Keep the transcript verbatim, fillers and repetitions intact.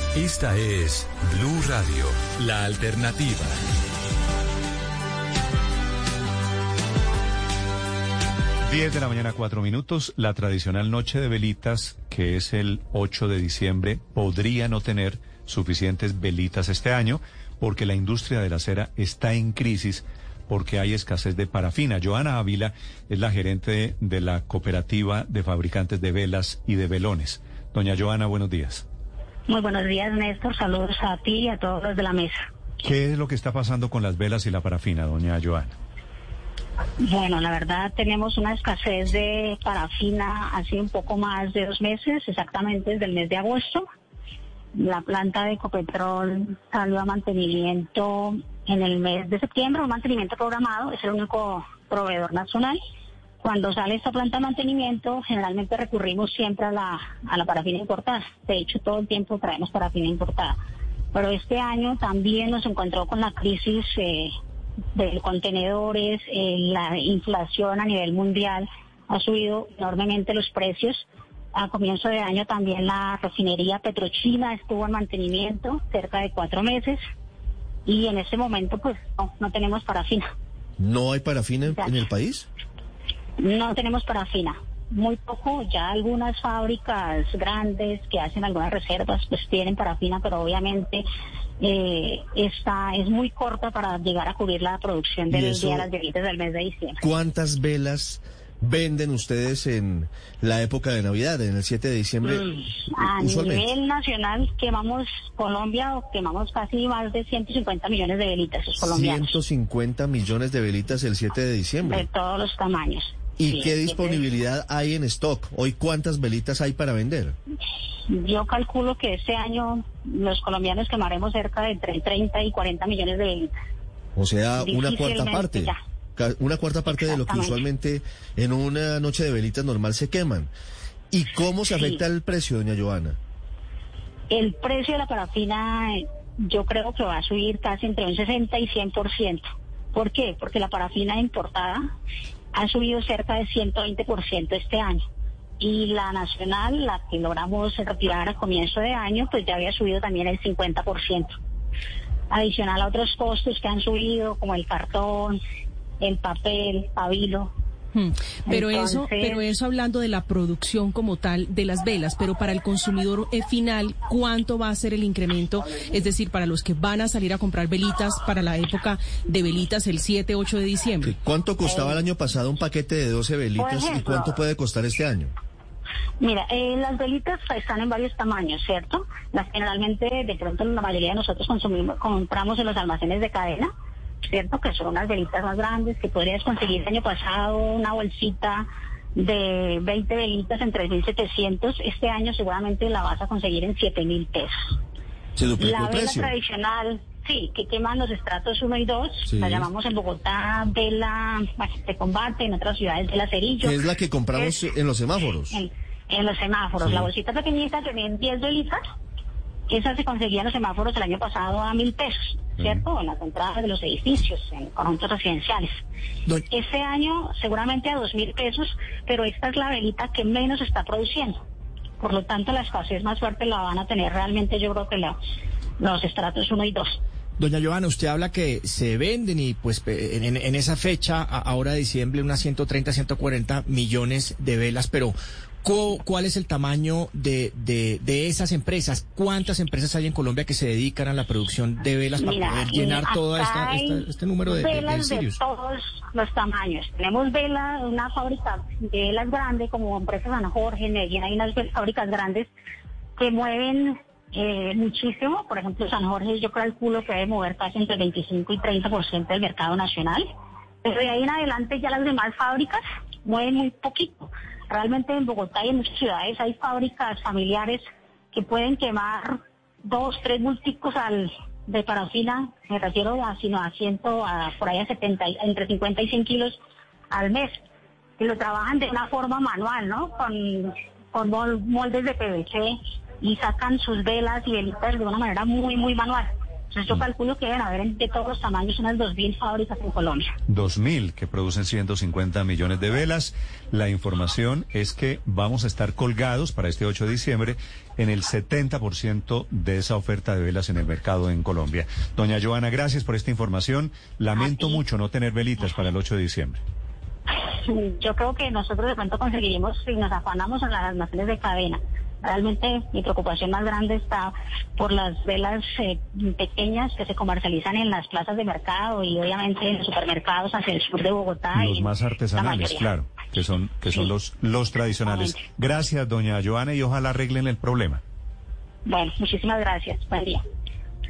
Esta es Blue Radio, la alternativa. diez de la mañana, cuatro minutos. La tradicional noche de velitas, que es el ocho de diciembre, podría no tener suficientes velitas este año porque la industria de la cera está en crisis porque hay escasez de parafina. Joana Ávila es la gerente de la cooperativa de fabricantes de velas y de velones. Doña Joana, buenos días. Muy buenos días, Néstor. Saludos a ti y a todos los de la mesa. ¿Qué es lo que está pasando con las velas y la parafina, doña Joana? Bueno, la verdad tenemos una escasez de parafina hace un poco más de dos meses, exactamente desde el mes de agosto. La planta de Ecopetrol salió a mantenimiento en el mes de septiembre, un mantenimiento programado, es el único proveedor nacional. Cuando sale esta planta de mantenimiento, generalmente recurrimos siempre a la, a la parafina importada. De hecho, todo el tiempo traemos parafina importada. Pero este año también nos encontró con la crisis eh, de contenedores, eh, la inflación a nivel mundial ha subido enormemente los precios. A comienzo de año también la refinería Petrochina estuvo en mantenimiento cerca de cuatro meses y en este momento pues no, no tenemos parafina. ¿No hay parafina en, en el país? No tenemos parafina, muy poco. Ya algunas fábricas grandes que hacen algunas reservas pues tienen parafina, pero obviamente eh, esta es muy corta para llegar a cubrir la producción del día de las velitas del mes de diciembre. ¿Cuántas velas venden ustedes en la época de Navidad, en el siete de diciembre? Mm, a nivel nacional quemamos, Colombia, quemamos casi más de ciento cincuenta millones de velitas los colombianos. ciento cincuenta millones de velitas el siete de diciembre. De todos los tamaños. ¿Y sí, qué disponibilidad hay en stock? Hoy, ¿cuántas velitas hay para vender? Yo calculo que este año los colombianos quemaremos cerca de entre treinta y cuarenta millones de velitas. O sea, una cuarta parte. Ya. Una cuarta parte de lo que usualmente en una noche de velitas normal se queman. ¿Y cómo se afecta sí. el precio, doña Joana? El precio de la parafina yo creo que va a subir casi entre un sesenta y cien por ciento. ¿Por qué? Porque la parafina importada ha subido cerca de ciento veinte por ciento este año. Y la nacional, la que logramos retirar a comienzo de año, pues ya había subido también el cincuenta por ciento. Adicional a otros costos que han subido, como el cartón, el papel, pabilo. Hmm. Pero Entonces, eso, pero eso hablando de la producción como tal de las velas, pero para el consumidor eh, final, ¿cuánto va a ser el incremento? Es decir, para los que van a salir a comprar velitas para la época de velitas el siete, ocho de diciembre. ¿Cuánto costaba eh, el año pasado un paquete de doce velitas ejemplo, y cuánto puede costar este año? Mira, eh, las velitas están en varios tamaños, ¿cierto? Las generalmente, de pronto, la mayoría de nosotros consumimos, compramos en los almacenes de cadena, ¿cierto? Que son unas velitas más grandes que podrías conseguir el año pasado, una bolsita de veinte velitas en tres mil setecientos. Este año seguramente la vas a conseguir en siete mil pesos. ¿Se duplicó la el vela precio? Tradicional, sí, que queman los estratos uno y dos, sí. La llamamos en Bogotá vela de combate, en otras ciudades vela cerillo. ¿Qué es la que compramos es, en los semáforos? En, en los semáforos, sí. La bolsita pequeñita que viene diez velitas. Esa se conseguía en los semáforos el año pasado a mil pesos, ¿cierto? Mm. En las entradas de los edificios, en conjuntos residenciales. Doy. Este año seguramente a dos mil pesos, pero esta es la velita que menos está produciendo. Por lo tanto, la escasez más fuerte la van a tener realmente, yo creo que la, los estratos uno y dos. Doña Joana, usted habla que se venden y pues en, en esa fecha, ahora de diciembre, unas ciento treinta, ciento cuarenta millones de velas, pero ¿cuál es el tamaño de, de, de esas empresas? ¿Cuántas empresas hay en Colombia que se dedican a la producción de velas para Mira, poder llenar todo esta, esta, este número de, velas de, de de todos los tamaños? Tenemos velas, una fábrica de velas grande como empresa San Jorge, en Medellín hay unas fábricas grandes que mueven eh, muchísimo. Por ejemplo, San Jorge yo calculo que debe mover casi entre el veinticinco y treinta por ciento del mercado nacional. Pero de ahí en adelante ya las demás fábricas mueven muy poquito. Realmente en Bogotá y en muchas ciudades hay fábricas familiares que pueden quemar dos, tres bulticos al, de parafina, me refiero a, sino a ciento, a por ahí a setenta, entre cincuenta y cien kilos al mes. Y lo trabajan de una forma manual, ¿no? Con, con moldes de P V C y sacan sus velas y velitas de una manera muy, muy manual. Entonces yo calculo que deben haber de todos los tamaños unas dos mil fábricas en Colombia. dos mil que producen ciento cincuenta millones de velas. La información es que vamos a estar colgados para este ocho de diciembre en el setenta por ciento de esa oferta de velas en el mercado en Colombia. Doña Joana, gracias por esta información. Lamento mucho no tener velitas para el ocho de diciembre. Yo creo que nosotros de pronto conseguiremos si nos afanamos en las almacenes de cadena. Realmente mi preocupación más grande está por las velas eh, pequeñas que se comercializan en las plazas de mercado y obviamente en los supermercados hacia el sur de Bogotá. Los y más artesanales, claro, que son que son sí. los los tradicionales. Gracias, doña Joana, y ojalá arreglen el problema. Bueno, muchísimas gracias. Buen día.